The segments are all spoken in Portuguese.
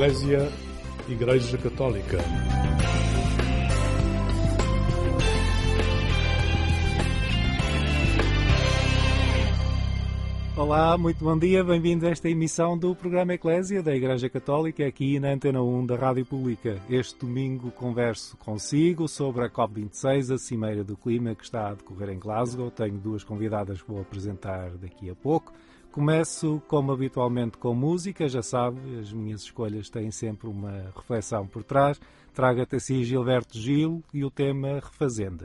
Eclésia, Igreja Católica. Olá, muito bom dia, bem-vindo a esta emissão do programa Eclésia da Igreja Católica, aqui na Antena 1 da Rádio Pública. Este domingo converso consigo sobre a COP26, a Cimeira do Clima, que está a decorrer em Glasgow. Tenho duas convidadas que vou apresentar daqui a pouco. Começo, como habitualmente, com música. Já sabe, as minhas escolhas têm sempre uma reflexão por trás. Trago até si Gilberto Gil e o tema Refazenda.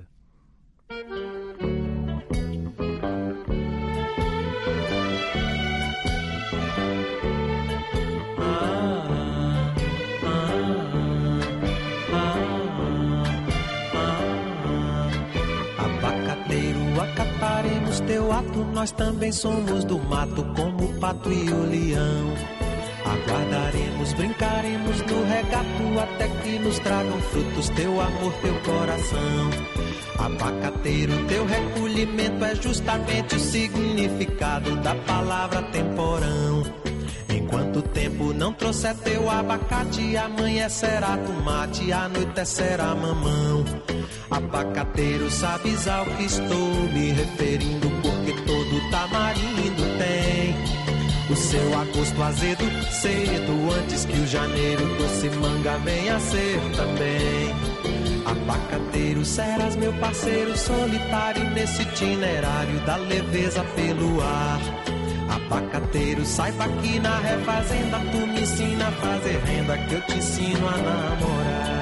Acataremos teu ato, nós também somos do mato, como o pato e o leão. Aguardaremos, brincaremos no regato, até que nos tragam frutos, teu amor, teu coração. Abacateiro, teu recolhimento é justamente o significado da palavra temporão. Enquanto o tempo não trouxer teu abacate, amanhecerá tomate, anoitecerá mamão. Abacateiro, sabes ao que estou me referindo, porque todo tamarindo tem o seu agosto azedo, cedo, antes que o janeiro doce manga venha a ser também. Abacateiro, serás meu parceiro solitário nesse itinerário da leveza pelo ar. Abacateiro, saiba que na refazenda tu me ensina a fazer renda, que eu te ensino a namorar.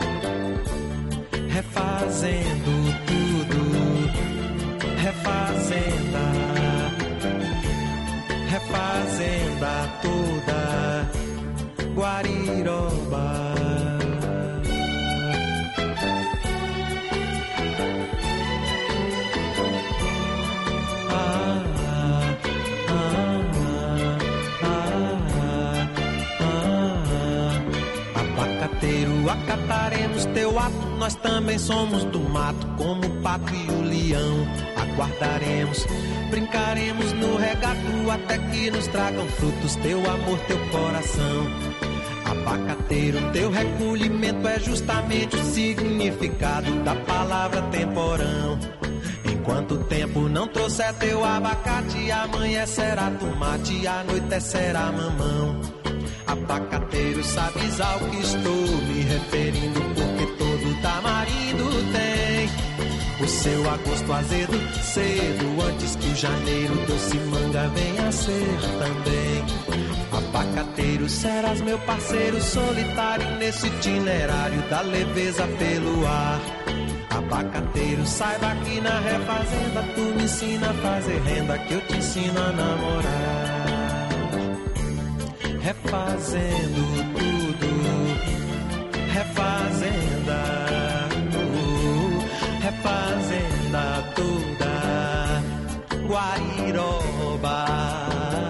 Refazendo tudo, refazenda, refazenda toda, Guariroba. Acataremos teu ato, nós também somos do mato, como o pato e o leão. Aguardaremos, brincaremos no regato, até que nos tragam frutos, teu amor, teu coração. Abacateiro, teu recolhimento é justamente o significado da palavra temporão. Enquanto o tempo não trouxer teu abacate, amanhecerá tomate, anoitecerá mamão. Abacateiro, sabes ao que estou me referindo, porque todo tamarindo tem o seu agosto azedo, cedo, antes que o janeiro doce manga venha a ser também. Abacateiro, serás meu parceiro solitário nesse itinerário da leveza pelo ar. Abacateiro, saiba que na refazenda tu me ensina a fazer renda, que eu te ensino a namorar. Refazendo tudo, refazenda, refazenda toda, Guariroba.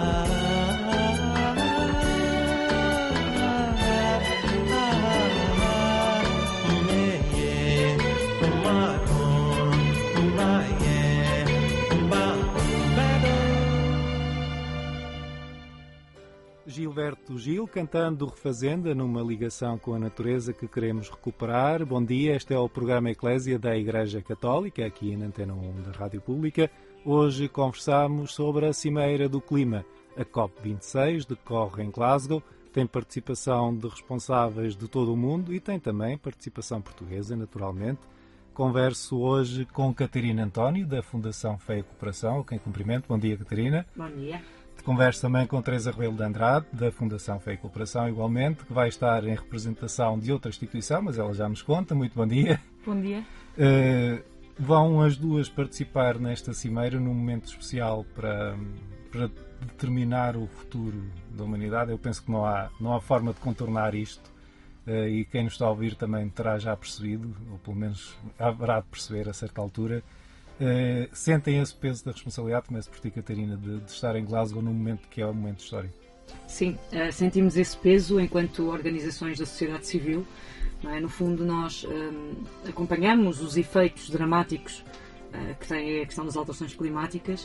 Gilberto Gil cantando Refazenda, numa ligação com a natureza que queremos recuperar. Bom dia, este é o programa Eclésia da Igreja Católica, aqui na Antena 1 da Rádio Pública. Hoje conversamos sobre a Cimeira do Clima. A COP26 decorre em Glasgow, tem participação de responsáveis de todo o mundo e tem também participação portuguesa, naturalmente. Converso hoje com Catarina António, da Fundação Fé e Cooperação, a quem cumprimento. Bom dia, Catarina. Bom dia. Converso também com Teresa Rebelo de Andrade, da Fundação Fé e Cooperação, igualmente, que vai estar em representação de outra instituição, mas ela já nos conta. Muito bom dia. Bom dia. Vão as duas participar nesta cimeira num momento especial para determinar o futuro da humanidade. Eu penso que não há forma de contornar isto, e quem nos está a ouvir também terá já percebido, ou pelo menos haverá de perceber a certa altura. Sentem esse peso da responsabilidade, começo por ti, Catarina, de estar em Glasgow num momento que é um momento histórico? Sim, sentimos esse peso enquanto organizações da sociedade civil. Não é? No fundo, nós acompanhamos os efeitos dramáticos que tem a questão das alterações climáticas,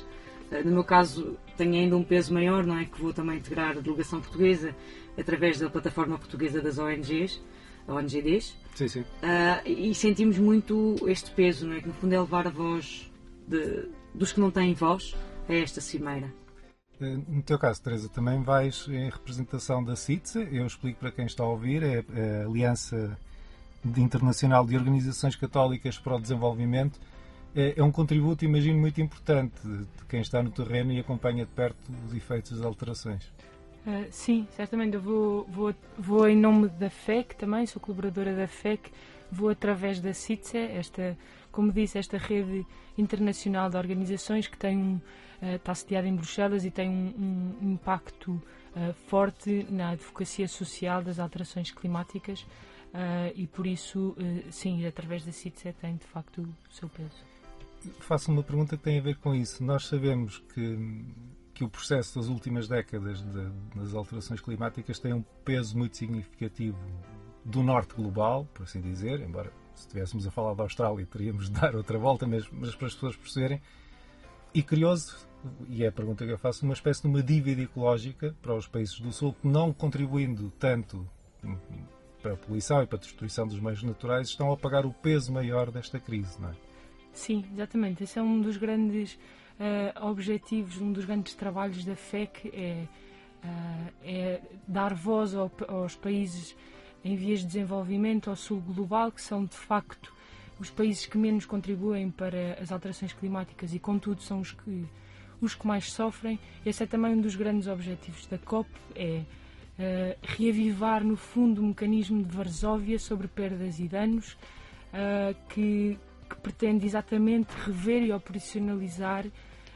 No meu caso, tenho ainda um peso maior, não é? Que vou também integrar a delegação portuguesa através da plataforma portuguesa das ONGs, ONGDs. Sim, sim. E sentimos muito este peso, não é? Que no fundo é levar a voz dos que não têm voz a esta cimeira. No teu caso, Teresa, também vais em representação da CITSE. Eu explico para quem está a ouvir, é a Aliança Internacional de Organizações Católicas para o Desenvolvimento. É um contributo, imagino, muito importante de quem está no terreno e acompanha de perto os efeitos das alterações. Sim, certamente. Eu vou em nome da FEC também, sou colaboradora da FEC, vou através da CITSE, como disse, esta rede internacional de organizações que está sediada em Bruxelas e tem um impacto forte na advocacia social das alterações climáticas e por isso, sim, através da CITSE tem de facto o seu peso. Faço uma pergunta que tem a ver com isso. Nós sabemos que o processo das últimas décadas das alterações climáticas tem um peso muito significativo do norte global, por assim dizer, embora se estivéssemos a falar da Austrália teríamos de dar outra volta, mas para as pessoas perceberem. E curioso, e é a pergunta que eu faço, uma espécie de uma dívida ecológica para os países do Sul que, não contribuindo tanto para a poluição e para a destruição dos meios naturais, estão a pagar o peso maior desta crise, não é? Sim, exatamente. Esse é um dos grandes objetivos, um dos grandes trabalhos da FEC, é dar voz aos países em vias de desenvolvimento, ao sul global, que são de facto os países que menos contribuem para as alterações climáticas e, contudo, são os que mais sofrem. Esse é também um dos grandes objetivos da COP, reavivar, no fundo, o mecanismo de Varsóvia sobre perdas e danos, que pretende exatamente rever e operacionalizar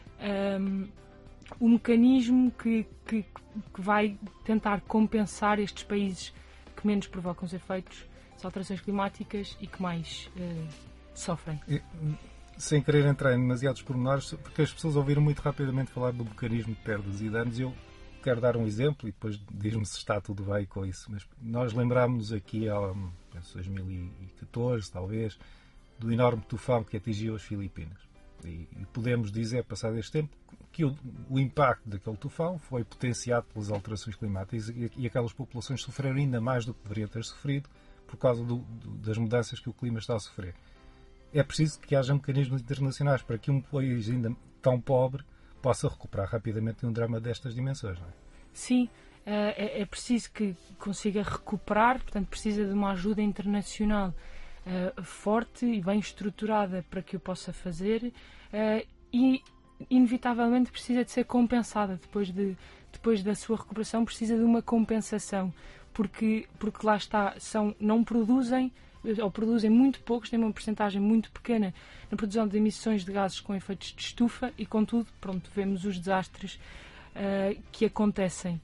o mecanismo que vai tentar compensar estes países que menos provocam os efeitos das alterações climáticas e que mais sofrem. Sem querer entrar em demasiados pormenores, porque as pessoas ouviram muito rapidamente falar do mecanismo de perdas e danos, eu quero dar um exemplo e depois diz-me se está tudo bem com isso. Mas nós lembrámos aqui, em 2014, talvez, do enorme tufão que atingiu as Filipinas. E podemos dizer, passado este tempo, que o impacto daquele tufão foi potenciado pelas alterações climáticas e aquelas populações sofreram ainda mais do que deveriam ter sofrido por causa das mudanças que o clima está a sofrer. É preciso que haja mecanismos internacionais para que um país ainda tão pobre possa recuperar rapidamente de um drama destas dimensões, não é? Sim, é preciso que consiga recuperar, portanto precisa de uma ajuda internacional forte e bem estruturada para que o possa fazer e inevitavelmente precisa de ser compensada depois da sua recuperação, precisa de uma compensação porque lá está, não produzem ou produzem muito poucos, têm uma percentagem muito pequena na produção de emissões de gases com efeitos de estufa e, contudo, vemos os desastres que acontecem.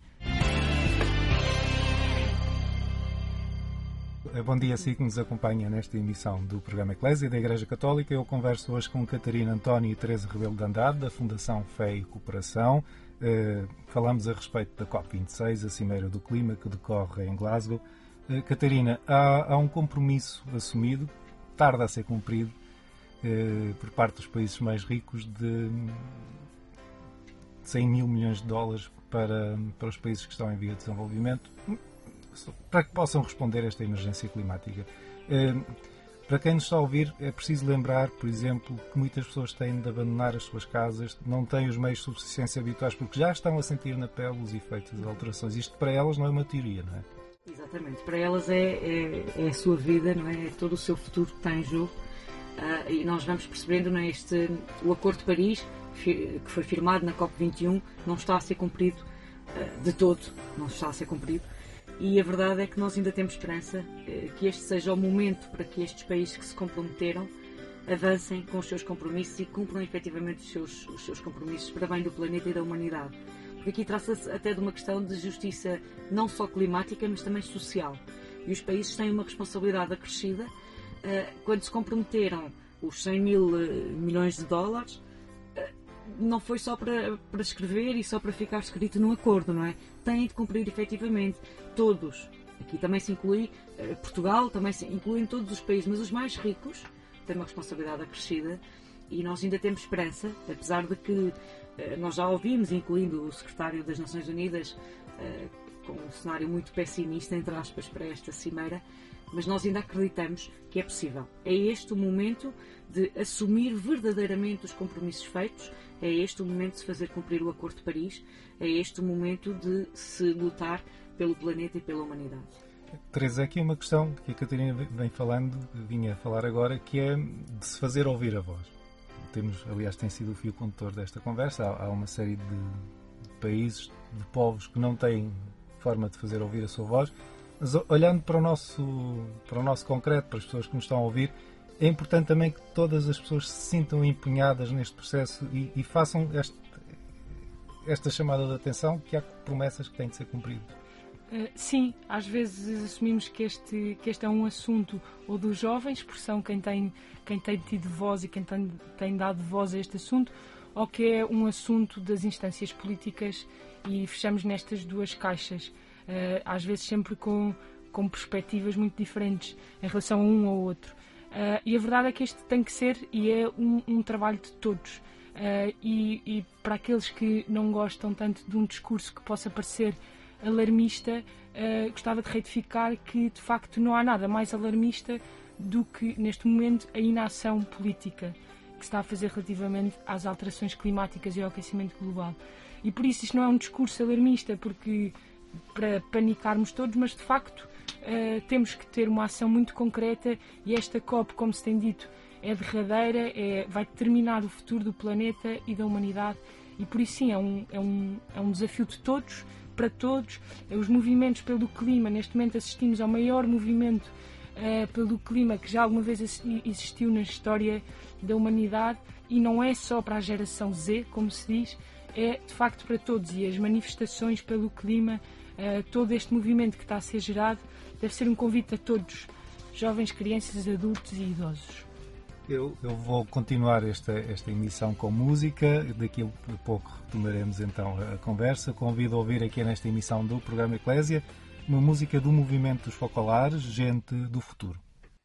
Bom dia, si que nos acompanha nesta emissão do programa Eclésia da Igreja Católica. Eu converso hoje com Catarina António e Teresa Rebelo de Andrade, da Fundação Fé e Cooperação. Falamos a respeito da COP26, a Cimeira do Clima, que decorre em Glasgow. Catarina, há um compromisso assumido, tarda a ser cumprido, por parte dos países mais ricos, de 100 mil milhões de dólares para os países que estão em via de desenvolvimento, para que possam responder a esta emergência climática. Para quem nos está a ouvir, é preciso lembrar, por exemplo, que muitas pessoas têm de abandonar as suas casas, não têm os meios de subsistência habituais, porque já estão a sentir na pele os efeitos das alterações. Isto para elas não é uma teoria, não é? Exatamente. Para elas é a sua vida, não é? É todo o seu futuro que está em jogo. E nós vamos percebendo, não é? O Acordo de Paris, que foi firmado na COP21, não está a ser cumprido de todo. Não está a ser cumprido. E a verdade é que nós ainda temos esperança que este seja o momento para que estes países que se comprometeram avancem com os seus compromissos e cumpram efetivamente os seus compromissos para bem do planeta e da humanidade. Porque aqui trata-se até de uma questão de justiça não só climática, mas também social. E os países têm uma responsabilidade acrescida. Quando se comprometeram os 100 mil milhões de dólares, não foi só para escrever e só para ficar escrito no acordo, não é? Têm de cumprir efetivamente todos. Aqui também se inclui Portugal, também se incluem todos os países, mas os mais ricos têm uma responsabilidade acrescida E nós ainda temos esperança, apesar de que nós já ouvimos, incluindo o secretário das Nações Unidas, com um cenário muito pessimista, entre aspas, para esta cimeira, mas nós ainda acreditamos que é possível. É este o momento de assumir verdadeiramente os compromissos feitos, é este o momento de se fazer cumprir o Acordo de Paris, é este o momento de se lutar pelo planeta e pela humanidade. Teresa, aqui uma questão que a Catarina vinha a falar agora, que é de se fazer ouvir a voz. Aliás, tem sido o fio condutor desta conversa. Há uma série de países, de povos que não têm forma de fazer ouvir a sua voz. Mas olhando para o nosso concreto, para as pessoas que nos estão a ouvir, é importante também que todas as pessoas se sintam empenhadas neste processo e façam esta chamada de atenção, que há promessas que têm de ser cumpridas. Sim, às vezes assumimos que este é um assunto ou dos jovens, porque são quem tem tido voz e quem tem dado voz a este assunto, ou que é um assunto das instâncias políticas, e fechamos nestas duas caixas, às vezes sempre com perspectivas muito diferentes em relação a um ou outro. E a verdade é que este tem que ser e é um trabalho de todos. E para aqueles que não gostam tanto de um discurso que possa parecer alarmista, gostava de retificar que de facto não há nada mais alarmista do que neste momento a inação política que se está a fazer relativamente às alterações climáticas e ao aquecimento global. E por isso isto não é um discurso alarmista para panicarmos todos, mas de facto temos que ter uma ação muito concreta, e esta COP, como se tem dito, é derradeira, vai determinar o futuro do planeta e da humanidade, e por isso sim é um desafio de todos, para todos. Os movimentos pelo clima, neste momento assistimos ao maior movimento pelo clima que já alguma vez existiu na história da humanidade, e não é só para a geração Z, como se diz, é de facto para todos, e as manifestações pelo clima, todo este movimento que está a ser gerado, deve ser um convite a todos, jovens, crianças, adultos e idosos. Eu vou continuar esta emissão com música. Daqui a pouco retomaremos então a conversa. Convido a ouvir aqui nesta emissão do programa Eclésia uma música do movimento dos Focolares, Gente do Futuro.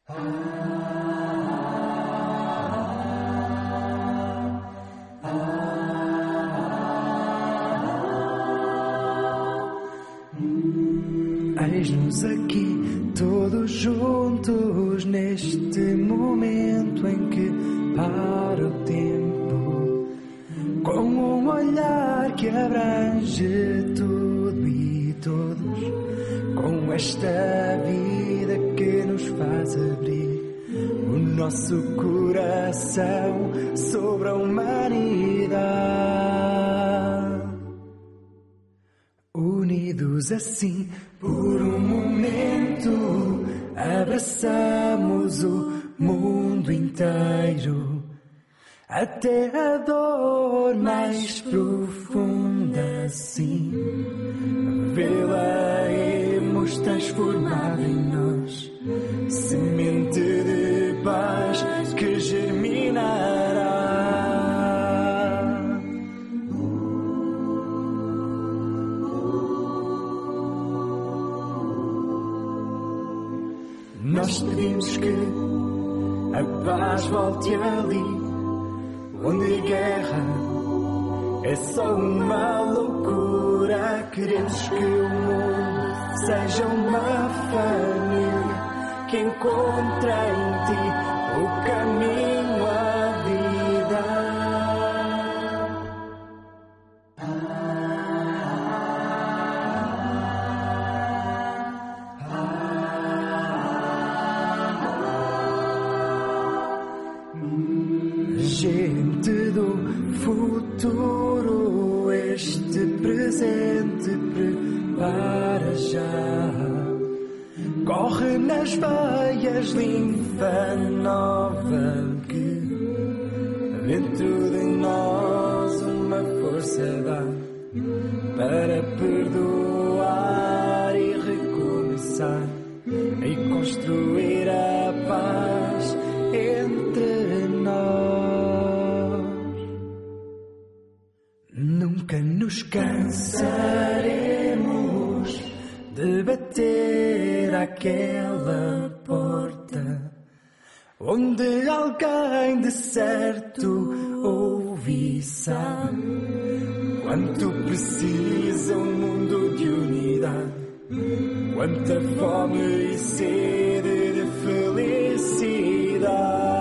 Eis-nos aqui todos juntos neste momento em que para o tempo, com um olhar que abrange tudo e todos, com esta vida que nos faz abrir o nosso coração sobre a humanidade. Unidos assim, por um momento, abraçamos o mundo inteiro, até a dor mais profunda, assim, vê-la-emos transformada em nós, semente de paz que germinará. Nós pedimos que a paz volte ali, onde a guerra é só uma loucura. Queremos que o mundo seja uma família que encontra em ti o caminho à vida. Gente do futuro, este presente prepara já. Corre nas veias linfa nova que dentro de nós uma força dá para perdoar e recomeçar e construir a paz entre nós. Nunca nos cansaremos de bater àquela porta onde alguém de certo ouve sabe quanto precisa um mundo de unidade, quanta fome e sede de felicidade.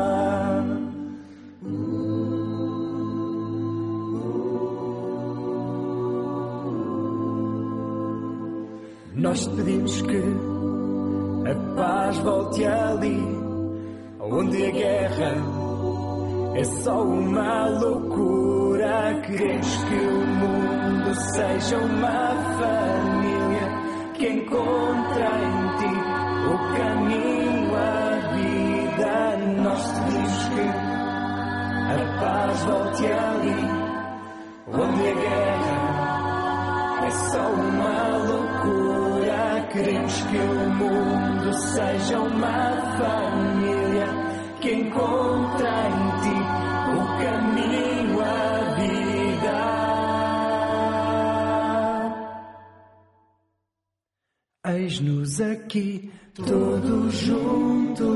Nós pedimos que a paz volte ali, onde a guerra é só uma loucura. Queremos que o mundo seja uma família que encontra em ti o caminho à vida. Nós pedimos que a paz volte ali, onde a guerra é só uma loucura. Queremos que o mundo seja uma família que encontra em ti o caminho à vida. Eis-nos aqui todos juntos.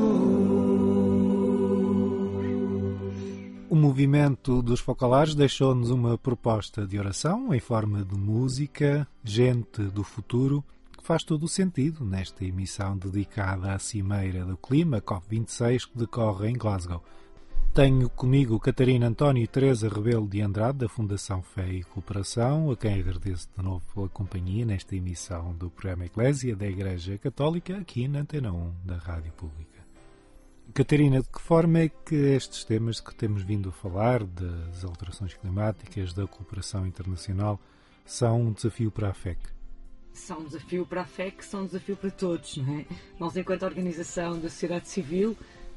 O movimento dos Focalares deixou-nos uma proposta de oração em forma de música, gente do futuro, que faz todo o sentido nesta emissão dedicada à Cimeira do Clima, COP26, que decorre em Glasgow. Tenho comigo Catarina António e Teresa Rebelo de Andrade, da Fundação Fé e Cooperação, a quem agradeço de novo pela companhia nesta emissão do programa Eclésia da Igreja Católica, aqui na Antena 1 da Rádio Pública. Catarina, de que forma é que estes temas que temos vindo a falar, das alterações climáticas, da cooperação internacional, são um desafio para a FEC? São um desafio para a FEC, são um desafio para todos, não é? Nós, enquanto organização da sociedade civil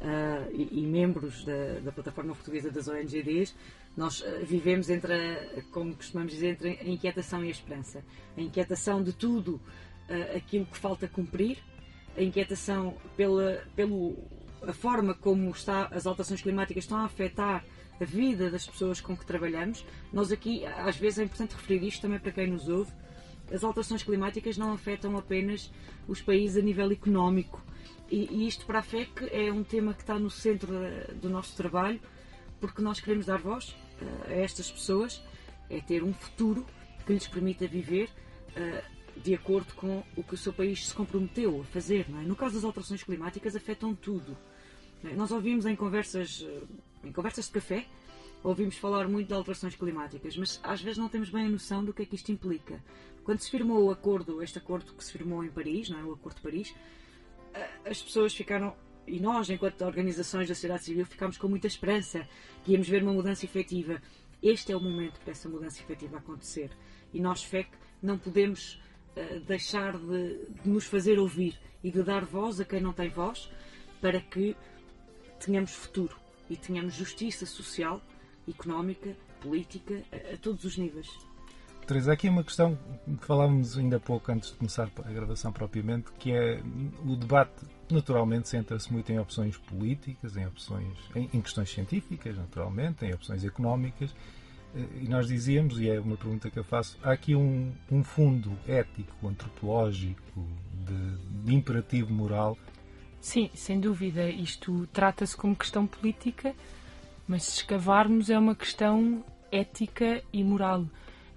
e membros da Plataforma Portuguesa das ONGs, nós vivemos como costumamos dizer, entre a inquietação e a esperança. A inquietação de tudo aquilo que falta cumprir, a inquietação pela forma como as alterações climáticas estão a afetar a vida das pessoas com que trabalhamos. Nós aqui, às vezes é importante referir isto também para quem nos ouve, as alterações climáticas não afetam apenas os países a nível económico. E isto para a FEC é um tema que está no centro do nosso trabalho, porque nós queremos dar voz a estas pessoas, é ter um futuro que lhes permita viver de acordo com o que o seu país se comprometeu a fazer. Não é? No caso das alterações climáticas, afetam tudo. Nós ouvimos em conversas de café, ouvimos falar muito de alterações climáticas, mas às vezes não temos bem a noção do que é que isto implica. Quando se firmou este acordo que se firmou em Paris, não é? O Acordo de Paris, as pessoas ficaram, e nós, enquanto organizações da sociedade civil, ficámos com muita esperança que íamos ver uma mudança efetiva. Este é o momento para essa mudança efetiva acontecer. E nós, FEC, não podemos deixar de nos fazer ouvir e de dar voz a quem não tem voz, para que tenhamos futuro e tenhamos justiça social, económica, política, a todos os níveis. Teresa, aqui uma questão que falávamos ainda há pouco antes de começar a gravação propriamente, que é o debate, naturalmente, centra-se muito em opções políticas, em questões científicas, naturalmente, em opções económicas, e nós dizíamos, e é uma pergunta que eu faço, há aqui um fundo ético, antropológico, de imperativo moral. Sim, sem dúvida. Isto trata-se como questão política, mas se escavarmos é uma questão ética e moral.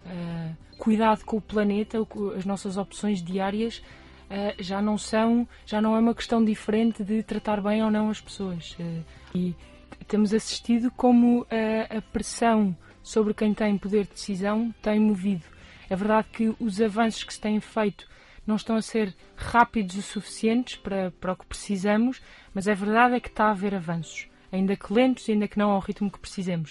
Cuidado com o planeta, as nossas opções diárias já não é uma questão diferente de tratar bem ou não as pessoas. E temos assistido como a pressão sobre quem tem poder de decisão tem movido. É verdade que os avanços que se têm feito não estão a ser rápidos o suficientes para o que precisamos, mas a verdade é que está a haver avanços, ainda que lentos e ainda que não ao ritmo que precisemos.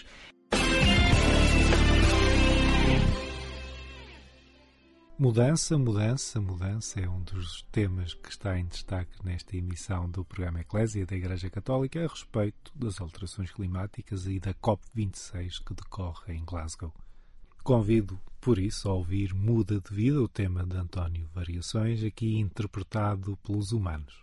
Mudança é um dos temas que está em destaque nesta emissão do programa Eclésia da Igreja Católica a respeito das alterações climáticas e da COP26 que decorre em Glasgow. Convido, por isso, a ouvir Muda de Vida, o tema de António Variações, aqui interpretado pelos Humanos.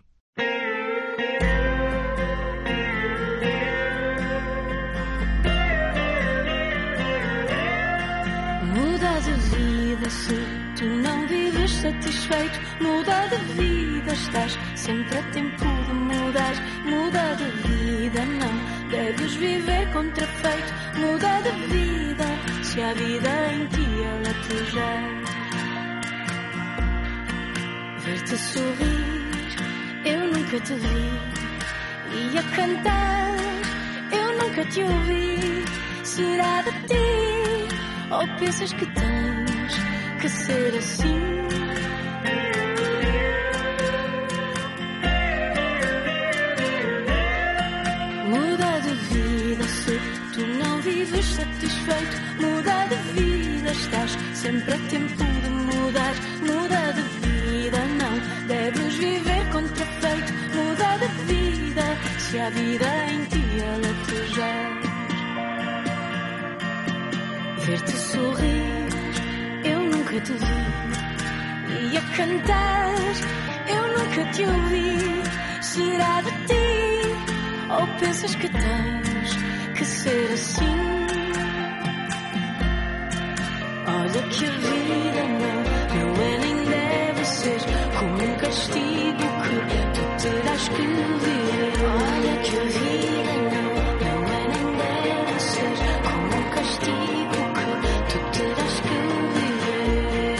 Muda de vida se tu não vives satisfeito. Muda de vida, estás sempre a tempo de mudar. Muda Muda de vida, não deves viver contrafeito. Muda de vida, se a vida em ti ela te gera. Ver-te sorrir, eu nunca te vi. E a cantar, eu nunca te ouvi. Será de ti, ou pensas que tens que ser assim? Muda de vida se tu não vives satisfeito. Muda de vida, estás sempre a tempo de mudar. Muda de vida, não deves viver contrafeito. Muda de vida, se a vida em ti ela te gera. Ver-te sorrir, eu nunca te vi. E a cantar, eu nunca te ouvi. Será de ti, ou pensas que tens que ser assim? Olha que a vida não é nem deve ser como um castigo que tu terás que viver. Olha que a vida não é nem deve ser como um castigo que tu terás que viver.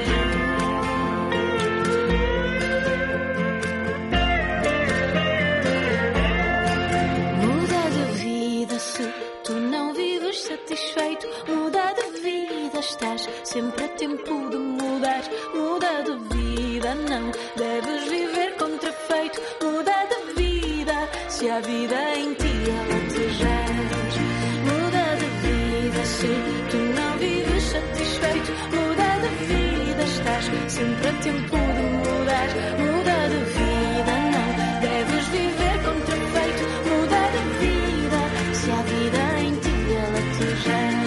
Muda de vida se tu não vives satisfeito. Muda de vida, estás sempre a tempo de mudar. Muda de vida, não deves viver contrafeito. Muda de vida, se a vida em ti ela te gera. Muda de vida, se tu não vives satisfeito. Muda de vida, estás sempre a tempo de mudar. Muda de vida, não deves viver contrafeito. Muda de vida, se a vida em ti ela te gera.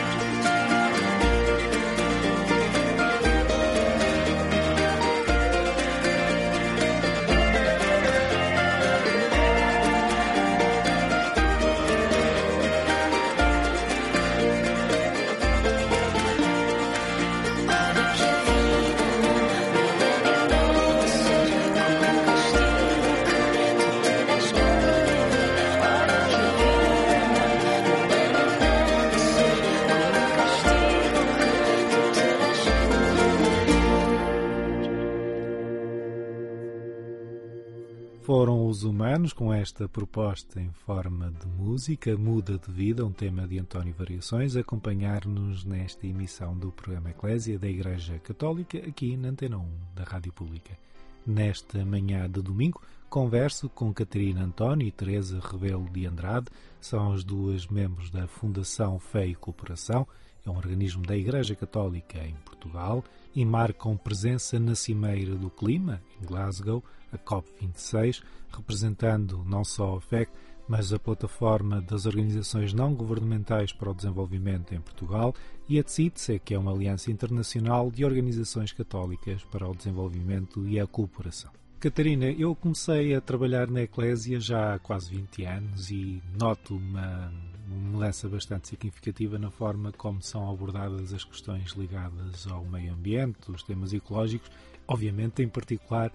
Foram os humanos com esta proposta em forma de música, Muda de Vida, um tema de António Variações, a acompanhar-nos nesta emissão do programa Eclésia da Igreja Católica, aqui na Antena 1 da Rádio Pública. Nesta manhã de domingo, converso com Catarina António e Teresa Rebelo de Andrade, são as duas membros da Fundação Fé e Cooperação, é um organismo da Igreja Católica em Portugal e marcam presença na Cimeira do Clima, em Glasgow, a COP26, representando não só a FEC, mas a Plataforma das Organizações Não Governamentais para o Desenvolvimento em Portugal e a CITSE, que é uma aliança internacional de organizações católicas para o desenvolvimento e a cooperação. Catarina, eu comecei a trabalhar na Eclésia já há quase 20 anos e noto uma mudança bastante significativa na forma como são abordadas as questões ligadas ao meio ambiente, os temas ecológicos, obviamente em particular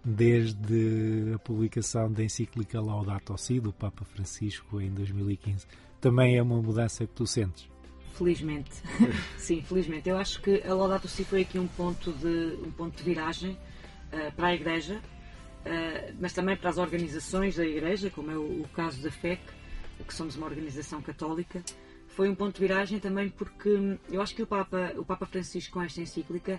desde a publicação da encíclica Laudato Si do Papa Francisco em 2015. Também é uma mudança que tu sentes? Felizmente, sim, felizmente. Eu acho que a Laudato Si foi aqui um ponto de viragem para a Igreja, mas também para as organizações da Igreja, como é o caso da FEC, que somos uma organização católica. Foi um ponto de viragem também porque eu acho que o Papa Francisco, com esta encíclica,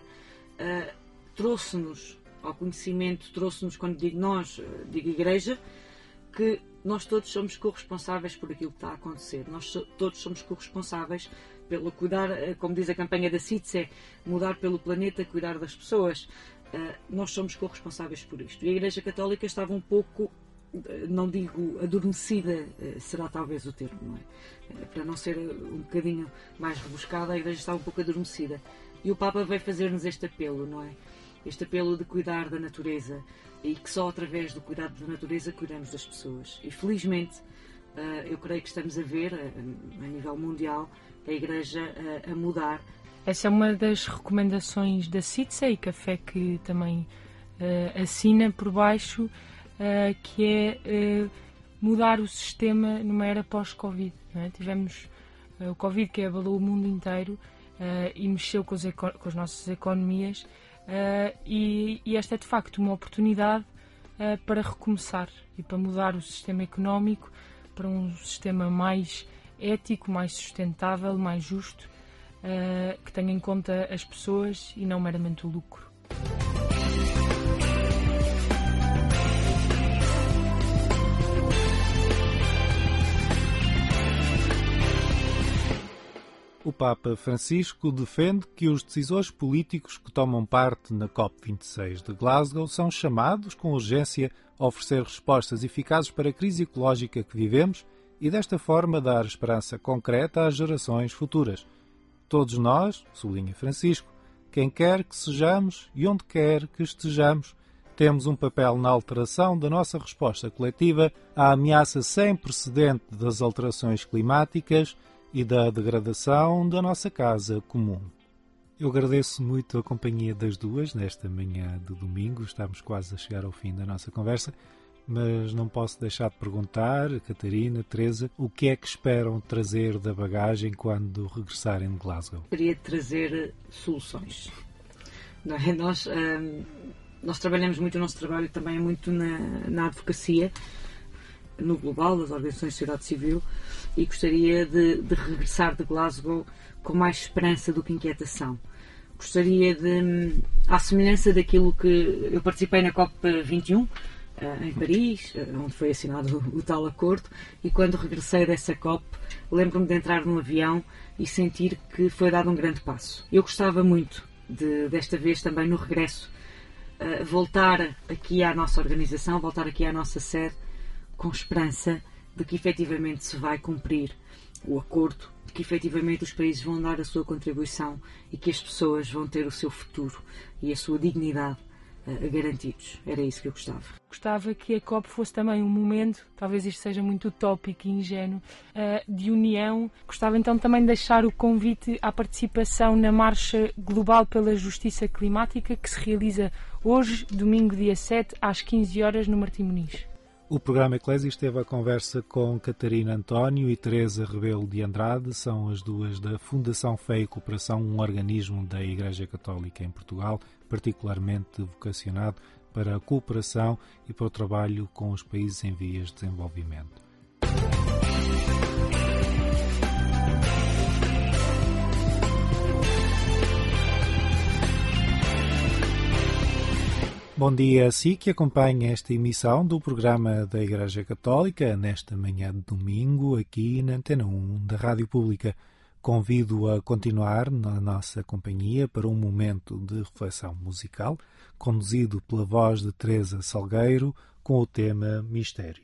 trouxe-nos ao conhecimento, trouxe-nos, quando digo nós, digo Igreja, que nós todos somos corresponsáveis por aquilo que está a acontecer. Nós todos somos corresponsáveis pelo cuidar, como diz a campanha da CITSE, mudar pelo planeta, cuidar das pessoas. Nós somos corresponsáveis por isto. E a Igreja Católica estava um pouco, não digo adormecida, será talvez o termo, não é? Para não ser um bocadinho mais rebuscada, a Igreja estava um pouco adormecida. E o Papa veio fazer-nos este apelo, não é? Este apelo de cuidar da natureza e que só através do cuidado da natureza cuidamos das pessoas. E felizmente eu creio que estamos a ver, a nível mundial, a Igreja a mudar. Essa é uma das recomendações da CITSE e que a FEC também assina por baixo, que é mudar o sistema numa era pós-Covid. Não é? Tivemos o Covid que abalou o mundo inteiro e mexeu com as nossas economias e esta é de facto uma oportunidade para recomeçar e para mudar o sistema económico para um sistema mais ético, mais sustentável, mais justo, que tenha em conta as pessoas e não meramente o lucro. O Papa Francisco defende que os decisores políticos que tomam parte na COP26 de Glasgow são chamados com urgência a oferecer respostas eficazes para a crise ecológica que vivemos e desta forma dar esperança concreta às gerações futuras. Todos nós, sublinha Francisco, quem quer que sejamos e onde quer que estejamos, temos um papel na alteração da nossa resposta coletiva à ameaça sem precedente das alterações climáticas e da degradação da nossa casa comum. Eu agradeço muito a companhia das duas nesta manhã de domingo. Estamos quase a chegar ao fim da nossa conversa, mas não posso deixar de perguntar, Catarina, Teresa, o que é que esperam trazer da bagagem quando regressarem de Glasgow? Queria trazer soluções. Não é? Nós trabalhamos muito, o nosso trabalho também é muito na advocacia, no global, das organizações de sociedade civil, e gostaria de regressar de Glasgow com mais esperança do que inquietação. Gostaria à semelhança daquilo que eu participei na COP21, em Paris, onde foi assinado o tal acordo, e quando regressei dessa COP, lembro-me de entrar num avião e sentir que foi dado um grande passo. Eu gostava muito, desta vez também no regresso, voltar aqui à nossa organização, voltar aqui à nossa sede, com esperança de que efetivamente se vai cumprir o acordo, de que efetivamente os países vão dar a sua contribuição e que as pessoas vão ter o seu futuro e a sua dignidade garantidos. Era isso que eu gostava. Gostava que a COP fosse também um momento, talvez isto seja muito utópico e ingênuo, de união. Gostava então também de deixar o convite à participação na Marcha Global pela Justiça Climática, que se realiza hoje, domingo dia 7, às 15 horas, no Martim Muniz. O programa Eclésia esteve à conversa com Catarina António e Teresa Rebelo de Andrade, são as duas da Fundação Fé e Cooperação, um organismo da Igreja Católica em Portugal, particularmente vocacionado para a cooperação e para o trabalho com os países em vias de desenvolvimento. Bom dia a si que acompanha esta emissão do programa da Igreja Católica nesta manhã de domingo aqui na Antena 1 da Rádio Pública. Convido a continuar na nossa companhia para um momento de reflexão musical conduzido pela voz de Teresa Salgueiro com o tema Mistério.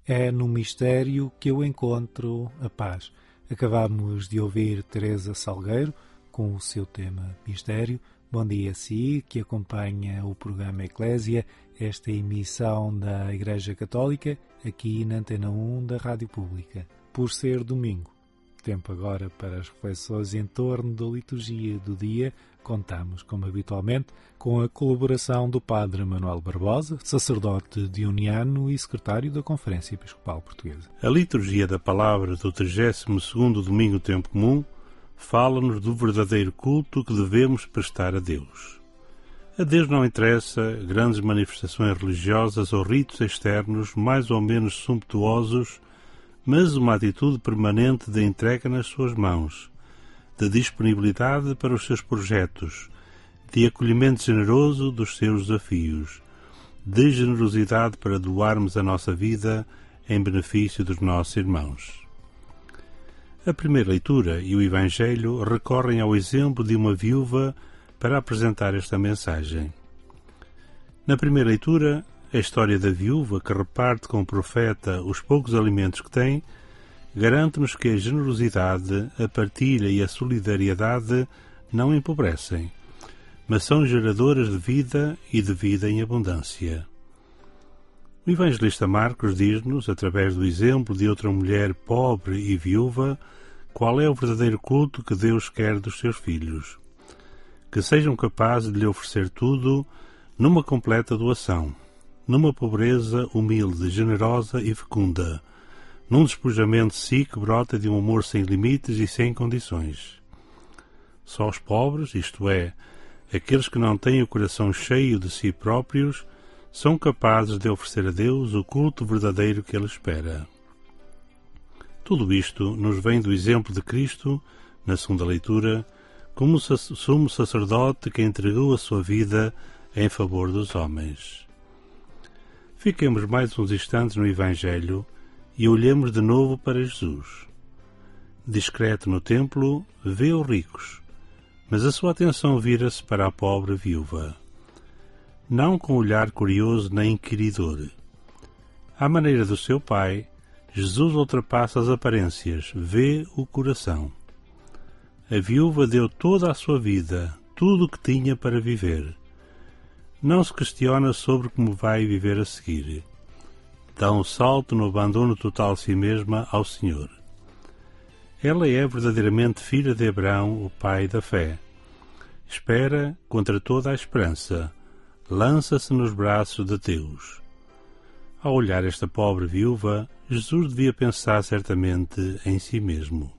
É no mistério que eu encontro a paz. Acabamos de ouvir Teresa Salgueiro com o seu tema Mistério. Bom dia a si, que acompanha o programa Eclésia, esta emissão da Igreja Católica, aqui na Antena 1 da Rádio Pública. Por ser domingo, tempo agora para as reflexões em torno da liturgia do dia, contamos, como habitualmente, com a colaboração do Padre Manuel Barbosa, sacerdote dioniano e secretário da Conferência Episcopal Portuguesa. A liturgia da palavra do 32º domingo do tempo comum fala-nos do verdadeiro culto que devemos prestar a Deus. A Deus não interessa grandes manifestações religiosas ou ritos externos mais ou menos sumptuosos, mas uma atitude permanente de entrega nas suas mãos, de disponibilidade para os seus projetos, de acolhimento generoso dos seus desafios, de generosidade para doarmos a nossa vida em benefício dos nossos irmãos. A primeira leitura e o Evangelho recorrem ao exemplo de uma viúva para apresentar esta mensagem. Na primeira leitura, a história da viúva que reparte com o profeta os poucos alimentos que tem, garante-nos que a generosidade, a partilha e a solidariedade não empobrecem, mas são geradoras de vida e de vida em abundância. O evangelista Marcos diz-nos, através do exemplo de outra mulher pobre e viúva, qual é o verdadeiro culto que Deus quer dos seus filhos. Que sejam capazes de lhe oferecer tudo numa completa doação, numa pobreza humilde, generosa e fecunda, num despojamento de si que brota de um amor sem limites e sem condições. Só os pobres, isto é, aqueles que não têm o coração cheio de si próprios, são capazes de oferecer a Deus o culto verdadeiro que Ele espera. Tudo isto nos vem do exemplo de Cristo, na segunda leitura, como sumo sacerdote que entregou a sua vida em favor dos homens. Fiquemos mais uns instantes no Evangelho e olhemos de novo para Jesus. Discreto no templo, vê os ricos, mas a sua atenção vira-se para a pobre viúva. Não com olhar curioso nem inquiridor. À maneira do seu Pai, Jesus ultrapassa as aparências, vê o coração. A viúva deu toda a sua vida, tudo o que tinha para viver. Não se questiona sobre como vai viver a seguir. Dá um salto no abandono total de si mesma ao Senhor. Ela é verdadeiramente filha de Abraão, o pai da fé. Espera contra toda a esperança. Lança-se nos braços de Deus. Ao olhar esta pobre viúva, Jesus devia pensar certamente em si mesmo.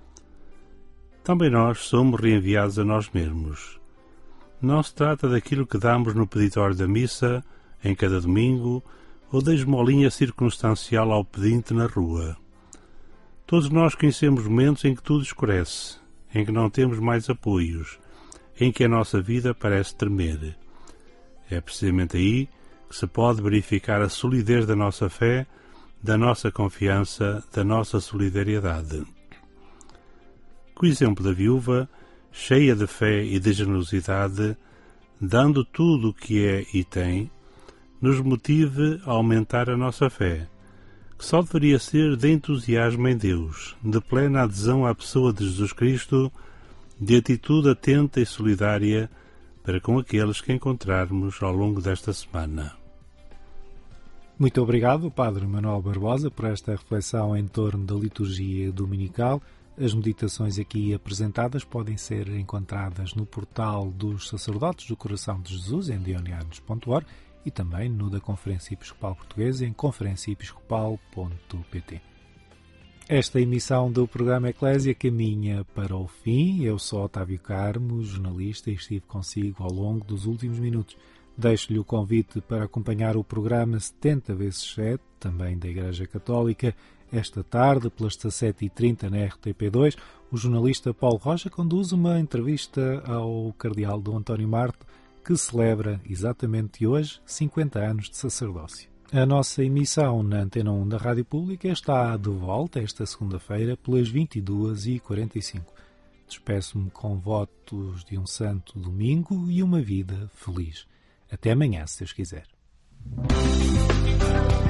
Também nós somos reenviados a nós mesmos. Não se trata daquilo que damos no peditório da missa, em cada domingo, ou da esmolinha circunstancial ao pedinte na rua. Todos nós conhecemos momentos em que tudo escurece, em que não temos mais apoios, em que a nossa vida parece tremer. É precisamente aí que se pode verificar a solidez da nossa fé, da nossa confiança, da nossa solidariedade. Com o exemplo da viúva, cheia de fé e de generosidade, dando tudo o que é e tem, nos motive a aumentar a nossa fé, que só deveria ser de entusiasmo em Deus, de plena adesão à pessoa de Jesus Cristo, de atitude atenta e solidária para com aqueles que encontrarmos ao longo desta semana. Muito obrigado, Padre Manuel Barbosa, por esta reflexão em torno da liturgia dominical. As meditações aqui apresentadas podem ser encontradas no portal dos Sacerdotes do Coração de Jesus, em dionianos.org, e também no da Conferência Episcopal Portuguesa, em conferenciaepiscopal.pt. Esta emissão do programa Eclésia caminha para o fim. Eu sou Otávio Carmo, jornalista, e estive consigo ao longo dos últimos minutos. Deixo-lhe o convite para acompanhar o programa 70x7, também da Igreja Católica. Esta tarde, pelas 17h30 na RTP2, o jornalista Paulo Rocha conduz uma entrevista ao cardeal Dom António Marto, que celebra exatamente hoje 50 anos de sacerdócio. A nossa emissão na Antena 1 da Rádio Pública está de volta esta segunda-feira pelas 22h45. Despeço-me com votos de um santo domingo e uma vida feliz. Até amanhã, se Deus quiser.